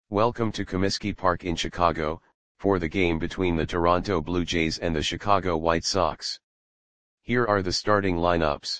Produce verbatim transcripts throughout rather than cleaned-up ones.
Welcome to Comiskey Park in Chicago, for the game between the Toronto Blue Jays and the Chicago White Sox. Here are the starting lineups.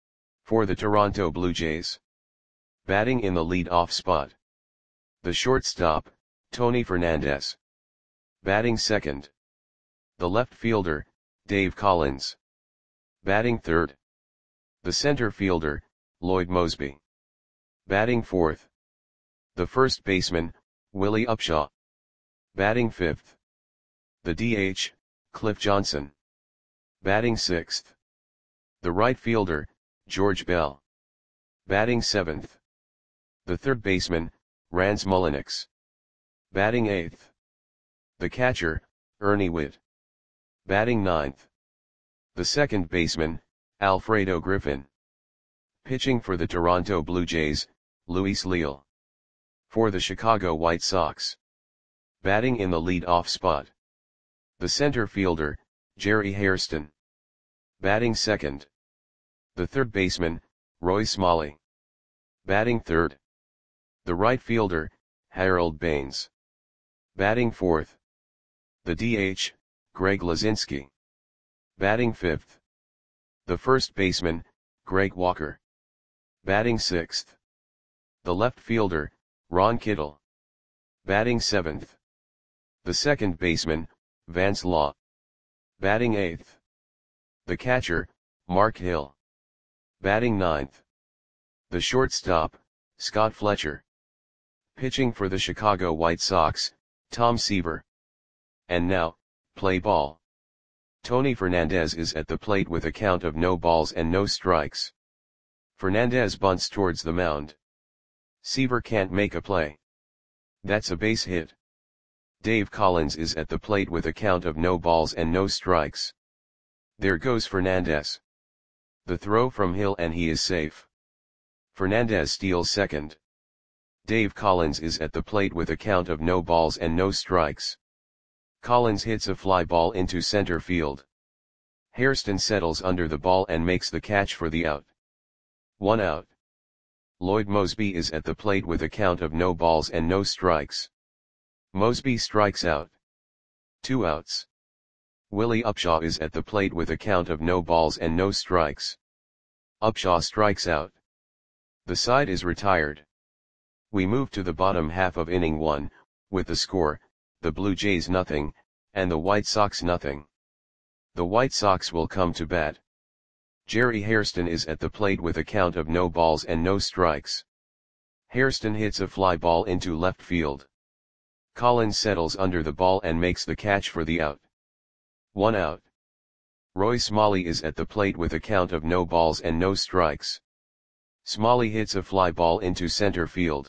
For the Toronto Blue Jays. Batting in the lead-off spot. The shortstop, Tony Fernandez. Batting second. The left fielder, Dave Collins. Batting third. The center fielder, Lloyd Moseby. Batting fourth. The first baseman, Willie Upshaw. Batting fifth. The D H, Cliff Johnson. Batting sixth. The right fielder, George Bell. Batting seventh. The third baseman, Rans Mulliniks. Batting eighth. The catcher, Ernie Whitt. Batting ninth. The second baseman, Alfredo Griffin. Pitching for the Toronto Blue Jays, Luis Leal. For the Chicago White Sox. Batting in the lead-off spot. The center fielder, Jerry Hairston. Batting second. The third baseman, Roy Smalley. Batting third. The right fielder, Harold Baines. Batting fourth. The D H, Greg Luzinski. Batting fifth. The first baseman, Greg Walker. Batting sixth. The left fielder, Ron Kittle. Batting seventh. The second baseman, Vance Law. Batting eighth. The catcher, Mark Hill. Batting ninth. The shortstop, Scott Fletcher. Pitching for the Chicago White Sox, Tom Seaver. And now, play ball. Tony Fernandez is at the plate with a count of no balls and no strikes. Fernandez bunts towards the mound. Seaver can't make a play. That's a base hit. Dave Collins is at the plate with a count of no balls and no strikes. There goes Fernandez. The throw from Hill and he is safe. Fernandez steals second. Dave Collins is at the plate with a count of no balls and no strikes. Collins hits a fly ball into center field. Hairston settles under the ball and makes the catch for the out. One out. Lloyd Moseby is at the plate with a count of no balls and no strikes. Moseby strikes out. Two outs. Willie Upshaw is at the plate with a count of no balls and no strikes. Upshaw strikes out. The side is retired. We move to the bottom half of inning one, with the score, the Blue Jays nothing, and the White Sox nothing. The White Sox will come to bat. Jerry Hairston is at the plate with a count of no balls and no strikes. Hairston hits a fly ball into left field. Collins settles under the ball and makes the catch for the out. One out. Roy Smalley is at the plate with a count of no balls and no strikes. Smalley hits a fly ball into center field.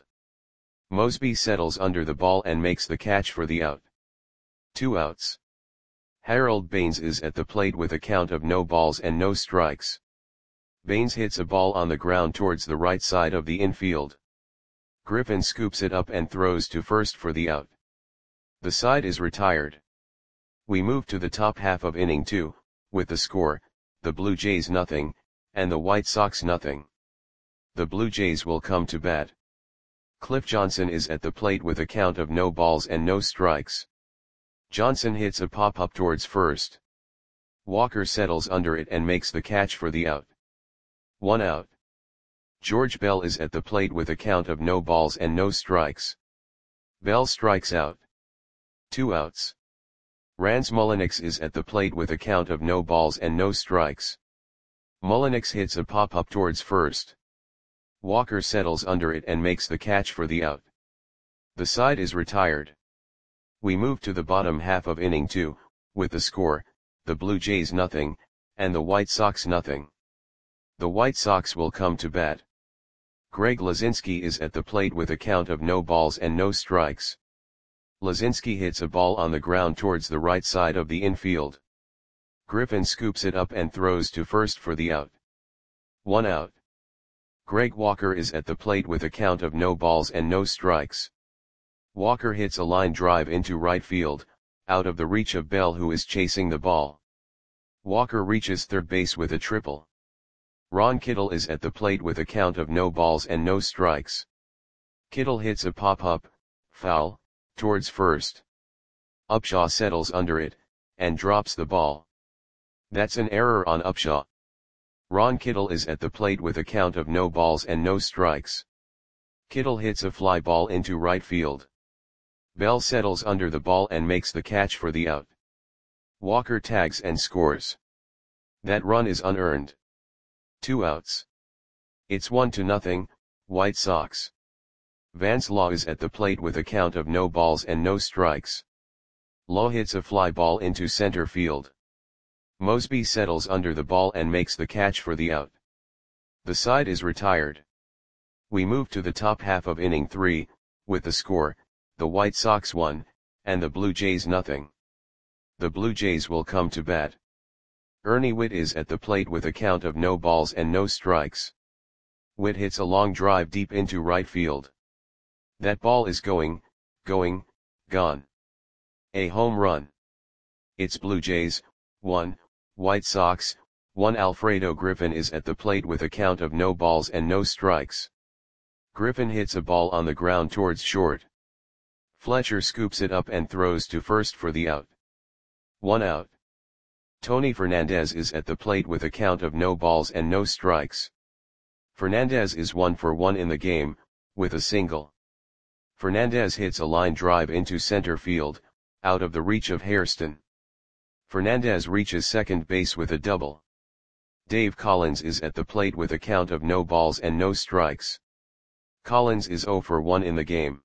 Moseby settles under the ball and makes the catch for the out. Two outs. Harold Baines is at the plate with a count of no balls and no strikes. Baines hits a ball on the ground towards the right side of the infield. Griffin scoops it up and throws to first for the out. The side is retired. We move to the top half of inning two, with the score, the Blue Jays nothing, and the White Sox nothing. The Blue Jays will come to bat. Cliff Johnson is at the plate with a count of no balls and no strikes. Johnson hits a pop-up towards first. Walker settles under it and makes the catch for the out. One out. George Bell is at the plate with a count of no balls and no strikes. Bell strikes out. Two outs. Rans Mulliniks is at the plate with a count of no balls and no strikes. Mulliniks hits a pop-up towards first. Walker settles under it and makes the catch for the out. The side is retired. We move to the bottom half of inning two, with the score, the Blue Jays nothing, and the White Sox nothing. The White Sox will come to bat. Greg Luzinski is at the plate with a count of no balls and no strikes. Luzinski hits a ball on the ground towards the right side of the infield. Griffin scoops it up and throws to first for the out. One out. Greg Walker is at the plate with a count of no balls and no strikes. Walker hits a line drive into right field, out of the reach of Bell who is chasing the ball. Walker reaches third base with a triple. Ron Kittle is at the plate with a count of no balls and no strikes. Kittle hits a pop-up, foul, towards first. Upshaw settles under it, and drops the ball. That's an error on Upshaw. Ron Kittle is at the plate with a count of no balls and no strikes. Kittle hits a fly ball into right field. Bell settles under the ball and makes the catch for the out. Walker tags and scores. That run is unearned. Two outs. It's one to nothing, White Sox. Vance Law is at the plate with a count of no balls and no strikes. Law hits a fly ball into center field. Mosby settles under the ball and makes the catch for the out. The side is retired. We move to the top half of inning three, with the score, the White Sox one, and the Blue Jays nothing. The Blue Jays will come to bat. Ernie Whitt is at the plate with a count of no balls and no strikes. Whitt hits a long drive deep into right field. That ball is going, going, gone. A home run. It's Blue Jays, one, White Sox, one. Alfredo Griffin is at the plate with a count of no balls and no strikes. Griffin hits a ball on the ground towards short. Fletcher scoops it up and throws to first for the out. One out. Tony Fernandez is at the plate with a count of no balls and no strikes. Fernandez is one for one in the game, with a single. Fernandez hits a line drive into center field, out of the reach of Hairston. Fernandez reaches second base with a double. Dave Collins is at the plate with a count of no balls and no strikes. Collins is zero for one in the game.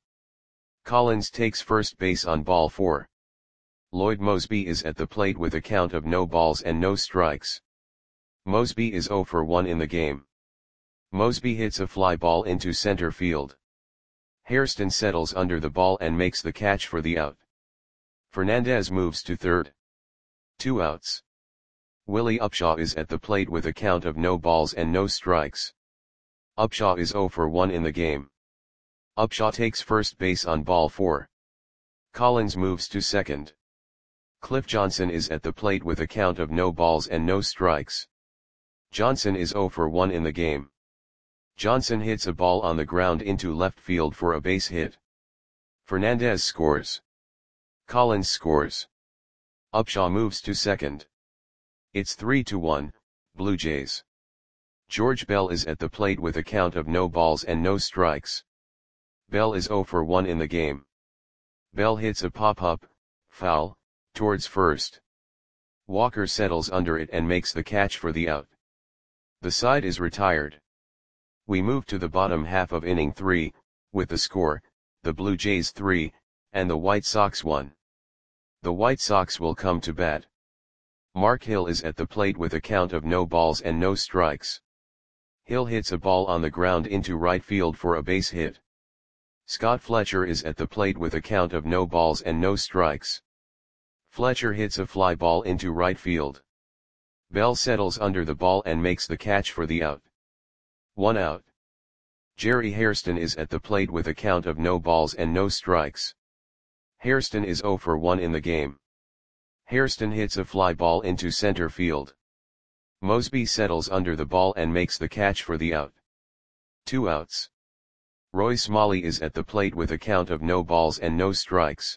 Collins takes first base on ball four. Lloyd Mosby is at the plate with a count of no balls and no strikes. Mosby is zero for one in the game. Mosby hits a fly ball into center field. Hairston settles under the ball and makes the catch for the out. Fernandez moves to third. Two outs. Willie Upshaw is at the plate with a count of no balls and no strikes. Upshaw is zero for one in the game. Upshaw takes first base on ball four. Collins moves to second. Cliff Johnson is at the plate with a count of no balls and no strikes. Johnson is zero for one in the game. Johnson hits a ball on the ground into left field for a base hit. Fernandez scores. Collins scores. Upshaw moves to second. It's three to one, Blue Jays. George Bell is at the plate with a count of no balls and no strikes. Bell is zero for one in the game. Bell hits a pop-up, foul, towards first. Walker settles under it and makes the catch for the out. The side is retired. We move to the bottom half of inning three, with the score, the Blue Jays three, and the White Sox one. The White Sox will come to bat. Mark Hill is at the plate with a count of no balls and no strikes. Hill hits a ball on the ground into right field for a base hit. Scott Fletcher is at the plate with a count of no balls and no strikes. Fletcher hits a fly ball into right field. Bell settles under the ball and makes the catch for the out. One out. Jerry Hairston is at the plate with a count of no balls and no strikes. Hairston is zero for one in the game. Hairston hits a fly ball into center field. Mosby settles under the ball and makes the catch for the out. Two outs. Roy Smalley is at the plate with a count of no balls and no strikes.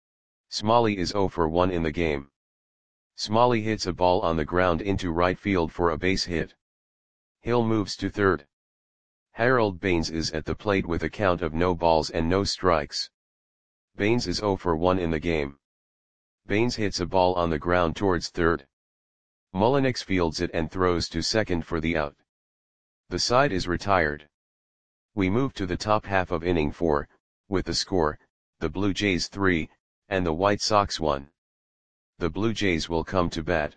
Smalley is zero for one in the game. Smalley hits a ball on the ground into right field for a base hit. Hill moves to third. Harold Baines is at the plate with a count of no balls and no strikes. Baines is zero for one in the game. Baines hits a ball on the ground towards third. Mullenix fields it and throws to second for the out. The side is retired. We move to the top half of inning four, with the score, the Blue Jays three, and the White Sox one. The Blue Jays will come to bat.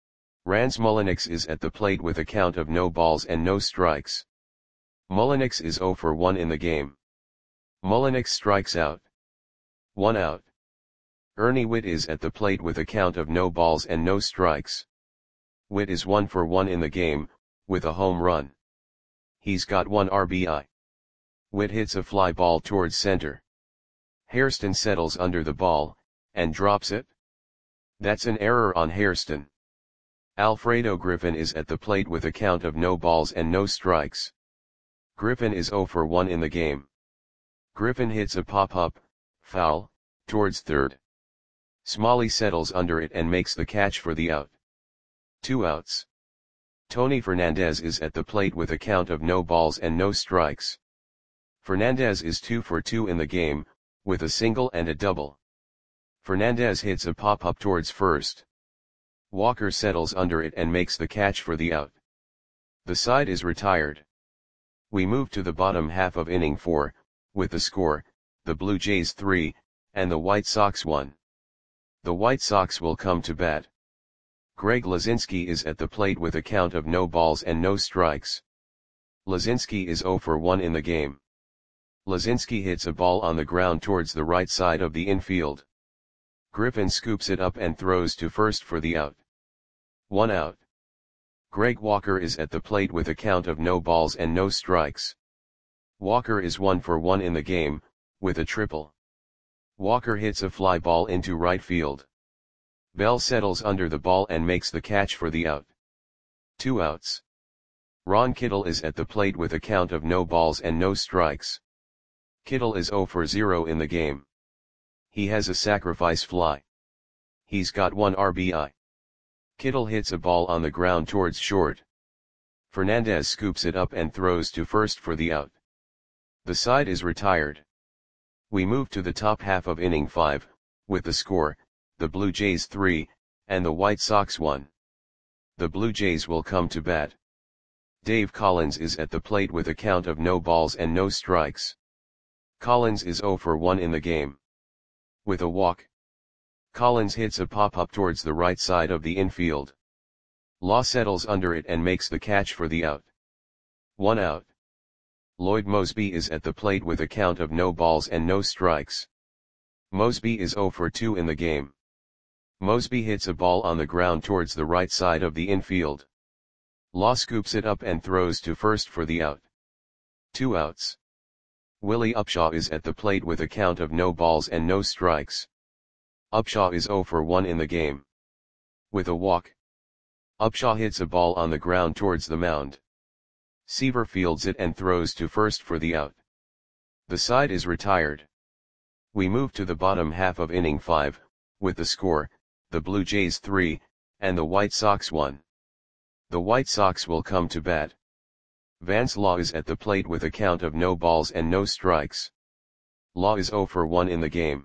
Rance Mullenix is at the plate with a count of no balls and no strikes. Mullenix is zero for one in the game. Mullenix strikes out. One out. Ernie Whitt is at the plate with a count of no balls and no strikes. Whitt is one for one in the game, with a home run. He's got one R B I. Whitt hits a fly ball towards center. Hairston settles under the ball, and drops it. That's an error on Hairston. Alfredo Griffin is at the plate with a count of no balls and no strikes. Griffin is zero for one in the game. Griffin hits a pop-up, foul, towards third. Smalley settles under it and makes the catch for the out. Two outs. Tony Fernandez is at the plate with a count of no balls and no strikes. Fernandez is two for two in the game, with a single and a double. Fernandez hits a pop-up towards first. Walker settles under it and makes the catch for the out. The side is retired. We move to the bottom half of inning four, with the score, the Blue Jays three, and the White Sox one. The White Sox will come to bat. Greg Lazinski is at the plate with a count of no balls and no strikes. Lazinski is zero for one in the game. Lazinski hits a ball on the ground towards the right side of the infield. Griffin scoops it up and throws to first for the out. One out. Greg Walker is at the plate with a count of no balls and no strikes. Walker is one for one in the game, with a triple. Walker hits a fly ball into right field. Bell settles under the ball and makes the catch for the out. Two outs. Ron Kittle is at the plate with a count of no balls and no strikes. Kittle is zero for zero in the game. He has a sacrifice fly. He's got one R B I. Kittle hits a ball on the ground towards short. Fernandez scoops it up and throws to first for the out. The side is retired. We move to the top half of inning five, with the score, the Blue Jays three, and the White Sox one. The Blue Jays will come to bat. Dave Collins is at the plate with a count of no balls and no strikes. Collins is zero for one in the game. With a walk. Collins hits a pop-up towards the right side of the infield. Law settles under it and makes the catch for the out. One out. Lloyd Moseby is at the plate with a count of no balls and no strikes. Moseby is zero for two in the game. Moseby hits a ball on the ground towards the right side of the infield. Law scoops it up and throws to first for the out. Two outs. Willie Upshaw is at the plate with a count of no balls and no strikes. Upshaw is zero for one in the game. With a walk. Upshaw hits a ball on the ground towards the mound. Seaver fields it and throws to first for the out. The side is retired. We move to the bottom half of inning five, with the score, the Blue Jays three, and the White Sox one. The White Sox will come to bat. Vance Law is at the plate with a count of no balls and no strikes. Law is zero for one in the game.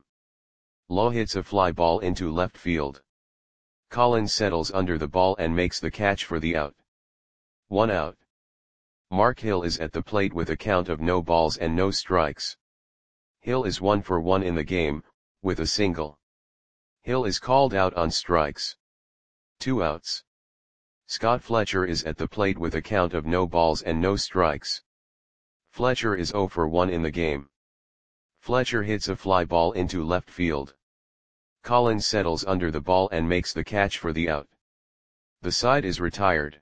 Law hits a fly ball into left field. Collins settles under the ball and makes the catch for the out. One out. Mark Hill is at the plate with a count of no balls and no strikes. Hill is one for one in the game, with a single. Hill is called out on strikes. Two outs. Scott Fletcher is at the plate with a count of no balls and no strikes. Fletcher is zero for one in the game. Fletcher hits a fly ball into left field. Collins settles under the ball and makes the catch for the out. The side is retired.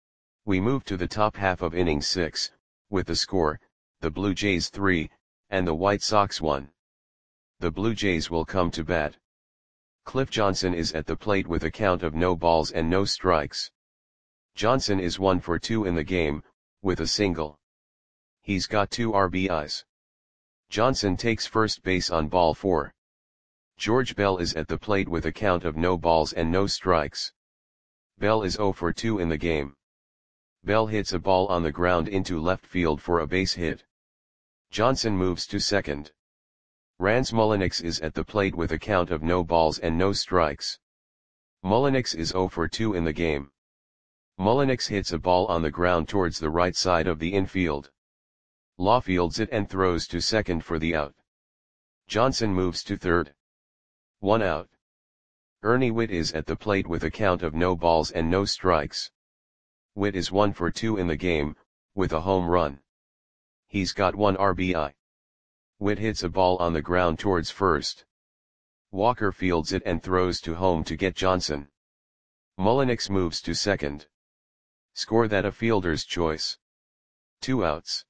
We move to the top half of inning six, with the score, the Blue Jays three, and the White Sox one. The Blue Jays will come to bat. Cliff Johnson is at the plate with a count of no balls and no strikes. Johnson is one for two in the game, with a single. He's got two R B Is. Johnson takes first base on ball four. George Bell is at the plate with a count of no balls and no strikes. Bell is zero for two in the game. Bell hits a ball on the ground into left field for a base hit. Johnson moves to second. Rance Mulliniks is at the plate with a count of no balls and no strikes. Mulliniks is zero for two in the game. Mulliniks hits a ball on the ground towards the right side of the infield. Law fields it and throws to second for the out. Johnson moves to third. One out. Ernie Whitt is at the plate with a count of no balls and no strikes. Whitt is one for two in the game, with a home run. He's got one R B I. Whitt hits a ball on the ground towards first. Walker fields it and throws to home to get Johnson. Mulliniks moves to second. Score that a fielder's choice. Two outs.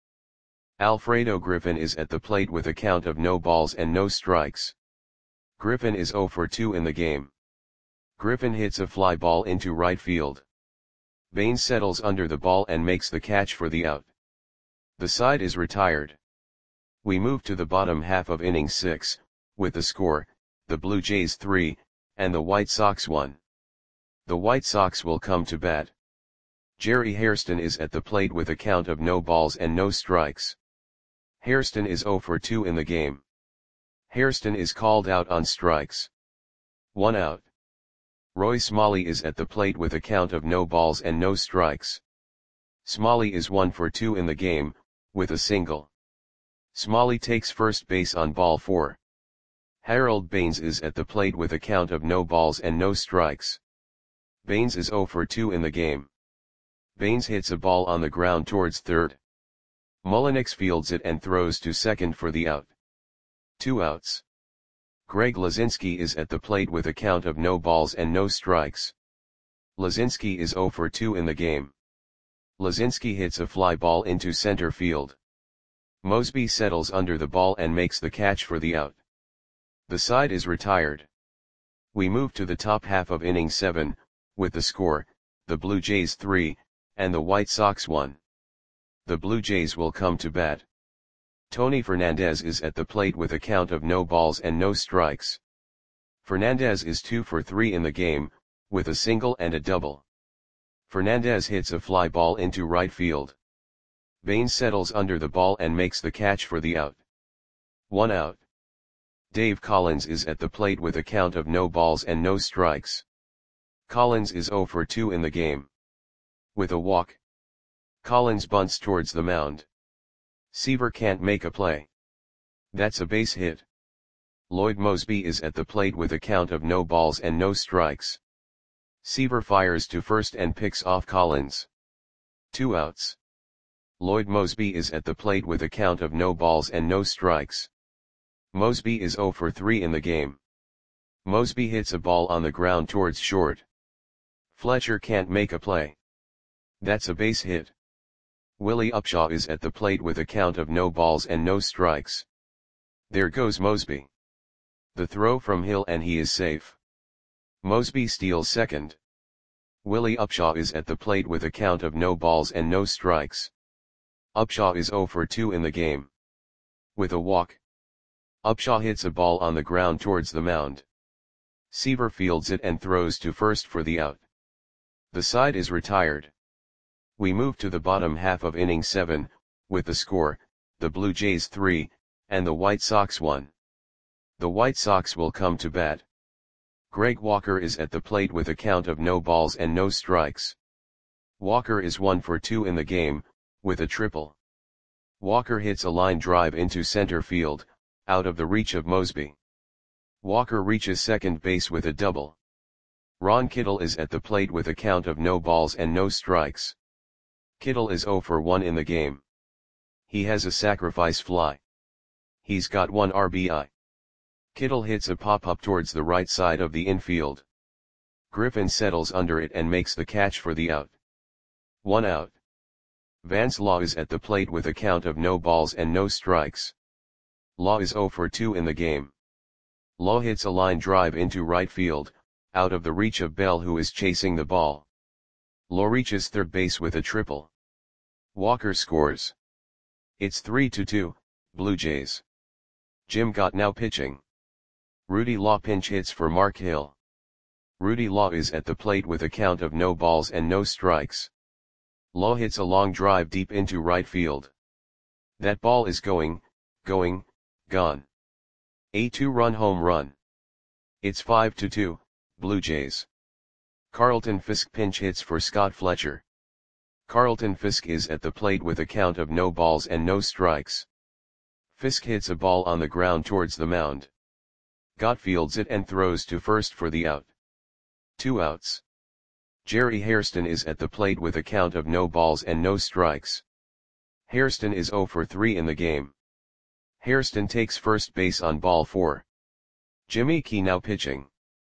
Alfredo Griffin is at the plate with a count of no balls and no strikes. Griffin is zero for two in the game. Griffin hits a fly ball into right field. Baines settles under the ball and makes the catch for the out. The side is retired. We move to the bottom half of inning six, with the score, the Blue Jays three, and the White Sox one. The White Sox will come to bat. Jerry Hairston is at the plate with a count of no balls and no strikes. Hairston is zero for two in the game. Hairston is called out on strikes. One out. Roy Smalley is at the plate with a count of no balls and no strikes. Smalley is one for two in the game, with a single. Smalley takes first base on ball four. Harold Baines is at the plate with a count of no balls and no strikes. Baines is zero for two in the game. Baines hits a ball on the ground towards third. Mullenix fields it and throws to second for the out. Two outs. Greg Lazinski is at the plate with a count of no balls and no strikes. Lazinski is zero for two in the game. Lazinski hits a fly ball into center field. Mosby settles under the ball and makes the catch for the out. The side is retired. We move to the top half of inning seven, with the score, the Blue Jays three, and the White Sox one. The Blue Jays will come to bat. Tony Fernandez is at the plate with a count of no balls and no strikes. Fernandez is two for three in the game, with a single and a double. Fernandez hits a fly ball into right field. Baines settles under the ball and makes the catch for the out. One out. Dave Collins is at the plate with a count of no balls and no strikes. Collins is zero for two in the game. With a walk. Collins bunts towards the mound. Seaver can't make a play. That's a base hit. Lloyd Mosby is at the plate with a count of no balls and no strikes. Seaver fires to first and picks off Collins. Two outs. Lloyd Mosby is at the plate with a count of no balls and no strikes. Mosby is zero for three in the game. Mosby hits a ball on the ground towards short. Fletcher can't make a play. That's a base hit. Willie Upshaw is at the plate with a count of no balls and no strikes. There goes Mosby. The throw from Hill and he is safe. Mosby steals second. Willie Upshaw is at the plate with a count of no balls and no strikes. Upshaw is zero for two in the game. With a walk. Upshaw hits a ball on the ground towards the mound. Seaver fields it and throws to first for the out. The side is retired. We move to the bottom half of inning seven, with the score, the Blue Jays three, and the White Sox one. The White Sox will come to bat. Greg Walker is at the plate with a count of no balls and no strikes. Walker is one for two in the game, with a triple. Walker hits a line drive into center field, out of the reach of Mosby. Walker reaches second base with a double. Ron Kittle is at the plate with a count of no balls and no strikes. Kittle is zero for one in the game. He has a sacrifice fly. He's got one R B I. Kittle hits a pop-up towards the right side of the infield. Griffin settles under it and makes the catch for the out. One out. Vance Law is at the plate with a count of no balls and no strikes. Law is zero for two in the game. Law hits a line drive into right field, out of the reach of Bell who is chasing the ball. Law reaches third base with a triple. Walker scores. It's three to two, Blue Jays. Jim Gott now pitching. Rudy Law pinch hits for Mark Hill. Rudy Law is at the plate with a count of no balls and no strikes. Law hits a long drive deep into right field. That ball is going, going, gone. A two-run home run. It's five to two, Blue Jays. Carlton Fisk pinch hits for Scott Fletcher. Carlton Fisk is at the plate with a count of no balls and no strikes. Fisk hits a ball on the ground towards the mound. Gott fields it and throws to first for the out. Two outs. Jerry Hairston is at the plate with a count of no balls and no strikes. Hairston is zero for three in the game. Hairston takes first base on ball four. Jimmy Key now pitching.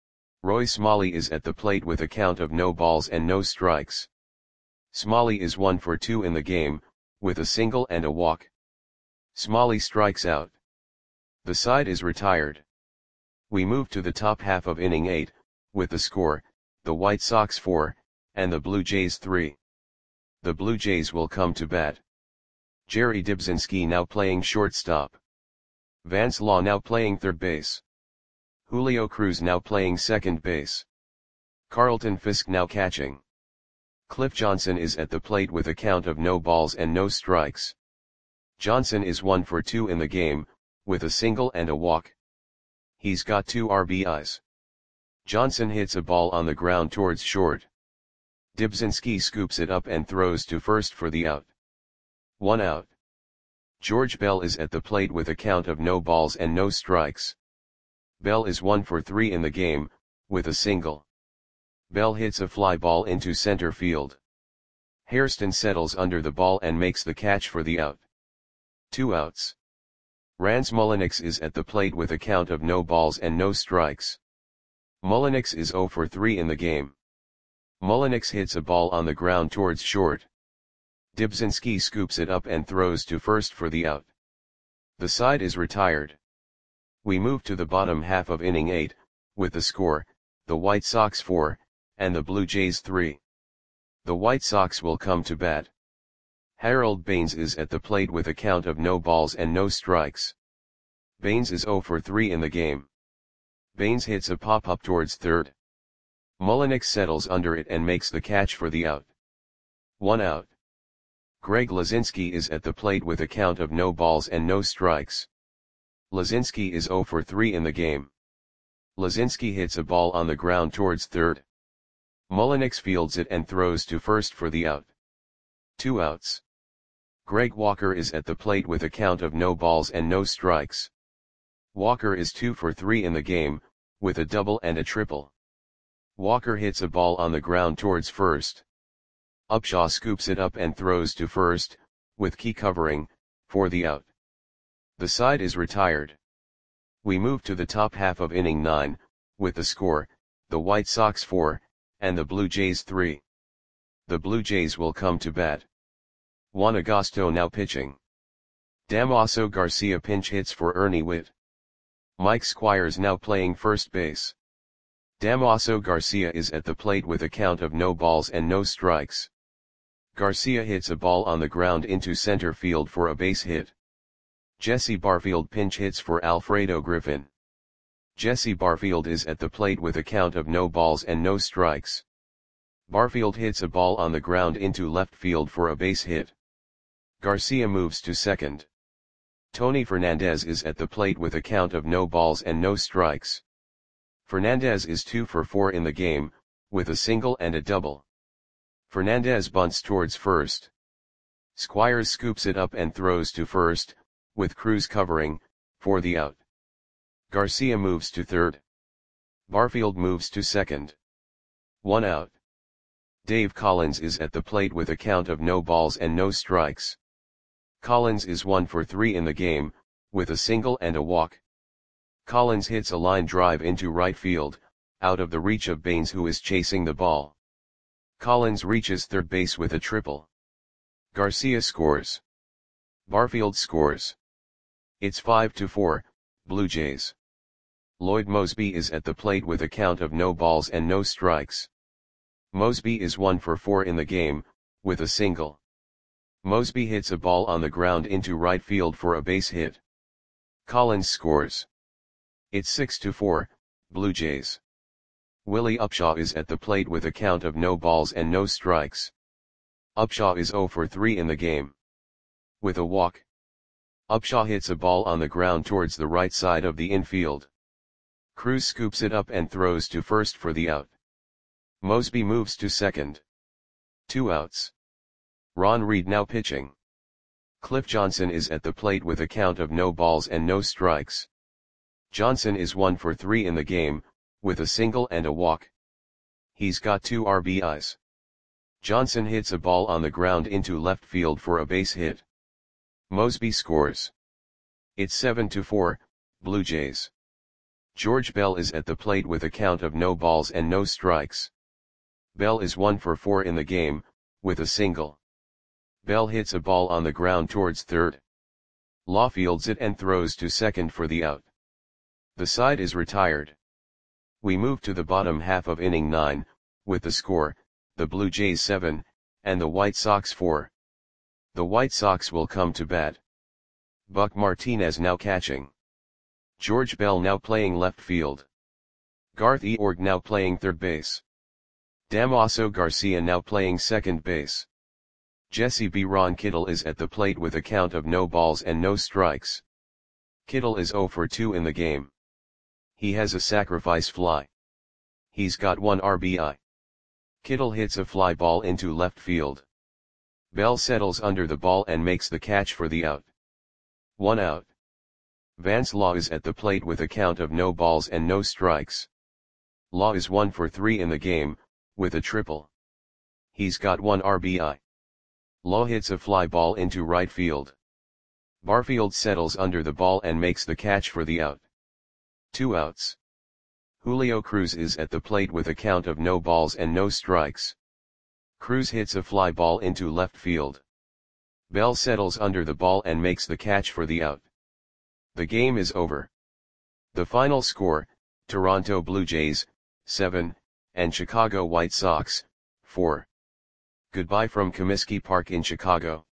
Roy Smalley is at the plate with a count of no balls and no strikes. Smalley is one for two in the game, with a single and a walk. Smalley strikes out. The side is retired. We move to the top half of inning eight, with the score, the White Sox four, and the Blue Jays three. The Blue Jays will come to bat. Jerry Dybzinski now playing shortstop. Vance Law now playing third base. Julio Cruz now playing second base. Carlton Fisk now catching. Cliff Johnson is at the plate with a count of no balls and no strikes. Johnson is one for two in the game, with a single and a walk. He's got two R B Is. Johnson hits a ball on the ground towards short. Dibzinski scoops it up and throws to first for the out. One out. George Bell is at the plate with a count of no balls and no strikes. Bell is one for three in the game, with a single. Bell hits a fly ball into center field. Hairston settles under the ball and makes the catch for the out. Two outs. Rans Mulliniks is at the plate with a count of no balls and no strikes. Mulliniks is zero for three in the game. Mulliniks hits a ball on the ground towards short. Dibzinski scoops it up and throws to first for the out. The side is retired. We move to the bottom half of inning eight, with the score, the White Sox four, and the Blue Jays three. The White Sox will come to bat. Harold Baines is at the plate with a count of no balls and no strikes. Baines is zero for three in the game. Baines hits a pop-up towards third. Mulliniks settles under it and makes the catch for the out. One out. Greg Lazinski is at the plate with a count of no balls and no strikes. Lazinski is zero for three in the game. Lazinski hits a ball on the ground towards third. Mulliniks fields it and throws to first for the out. Two outs. Greg Walker is at the plate with a count of no balls and no strikes. Walker is two for three in the game, with a double and a triple. Walker hits a ball on the ground towards first. Upshaw scoops it up and throws to first, with Key covering, for the out. The side is retired. We move to the top half of inning nine, with the score, the White Sox four, and the Blue Jays three. The Blue Jays will come to bat. Juan Agosto now pitching. Damaso Garcia pinch hits for Ernie Whitt. Mike Squires now playing first base. Damaso Garcia is at the plate with a count of no balls and no strikes. Garcia hits a ball on the ground into center field for a base hit. Jesse Barfield pinch hits for Alfredo Griffin. Jesse Barfield is at the plate with a count of no balls and no strikes. Barfield hits a ball on the ground into left field for a base hit. Garcia moves to second. Tony Fernandez is at the plate with a count of no balls and no strikes. Fernandez is two for four in the game, with a single and a double. Fernandez bunts towards first. Squires scoops it up and throws to first, with Cruz covering, for the out. Garcia moves to third. Barfield moves to second. One out. Dave Collins is at the plate with a count of no balls and no strikes. Collins is one for three in the game, with a single and a walk. Collins hits a line drive into right field, out of the reach of Baines, who is chasing the ball. Collins reaches third base with a triple. Garcia scores. Barfield scores. It's five to four, Blue Jays. Lloyd Mosby is at the plate with a count of no balls and no strikes. Mosby is one for four in the game, with a single. Mosby hits a ball on the ground into right field for a base hit. Collins scores. It's six to four, Blue Jays. Willie Upshaw is at the plate with a count of no balls and no strikes. Upshaw is zero for three in the game. With a walk. Upshaw hits a ball on the ground towards the right side of the infield. Cruz scoops it up and throws to first for the out. Mosby moves to second. Two outs. Ron Reed now pitching. Cliff Johnson is at the plate with a count of no balls and no strikes. Johnson is one for three in the game, with a single and a walk. He's got two R B Is. Johnson hits a ball on the ground into left field for a base hit. Mosby scores. It's seven to four, Blue Jays. George Bell is at the plate with a count of no balls and no strikes. Bell is one for four in the game, with a single. Bell hits a ball on the ground towards third. Law fields it and throws to second for the out. The side is retired. We move to the bottom half of inning nine, with the score, the Blue Jays seven, and the White Sox four. The White Sox will come to bat. Buck Martinez now catching. George Bell now playing left field. Garth Eorg now playing third base. Damaso Garcia now playing second base. Jesse B. Ron Kittle is at the plate with a count of no balls and no strikes. Kittle is zero for two in the game. He has a sacrifice fly. He's got one R B I. Kittle hits a fly ball into left field. Bell settles under the ball and makes the catch for the out. One out. Vance Law is at the plate with a count of no balls and no strikes. Law is one for three in the game, with a triple. He's got one R B I. Law hits a fly ball into right field. Barfield settles under the ball and makes the catch for the out. Two outs. Julio Cruz is at the plate with a count of no balls and no strikes. Cruz hits a fly ball into left field. Bell settles under the ball and makes the catch for the out. The game is over. The final score, Toronto Blue Jays, seven, and Chicago White Sox, four. Goodbye from Comiskey Park in Chicago.